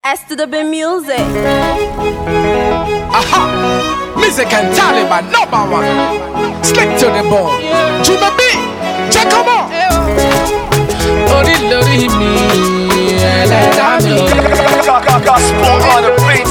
S to the B music. Aha! Music and Taliban, #1. Slick to the bone. Juma B, check 'em out. Lori me, let me. Gospel on the beat.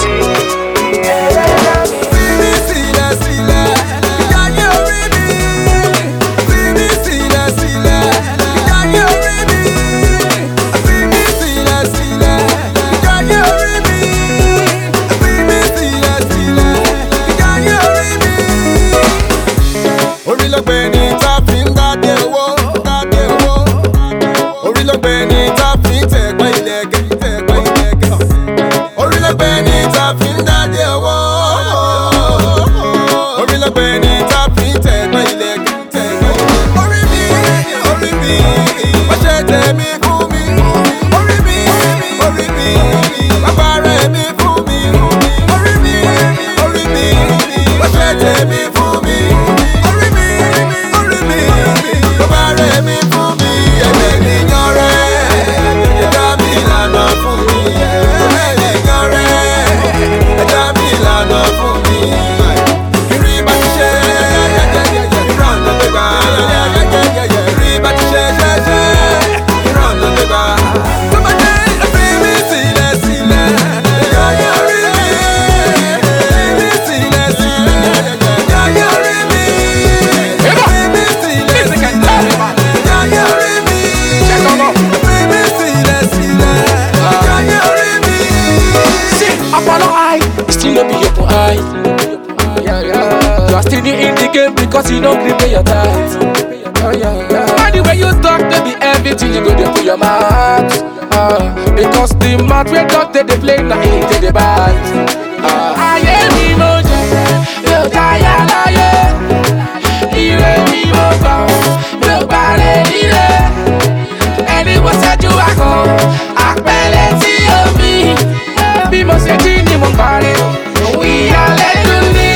Because you don't pay your tithes. And the way you talk, baby, everything you go there for your mouth. Because the mouth we talk, they play, now ain't they bite. I am emoji, you die alive. You ain't me over, nobody there. Anyone said you are gone, I fell into me. Be more setting in my body. We are letting me.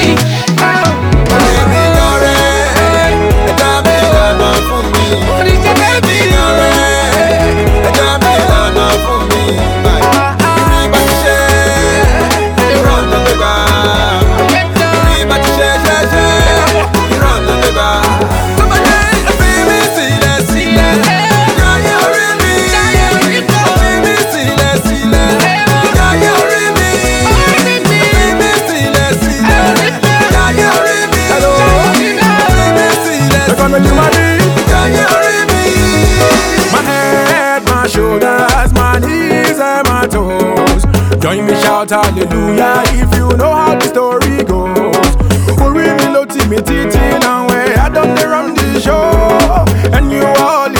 Join me, shout hallelujah if you know how the story goes. Hurry me, lo, Timmy, and where I done the run the show. And you all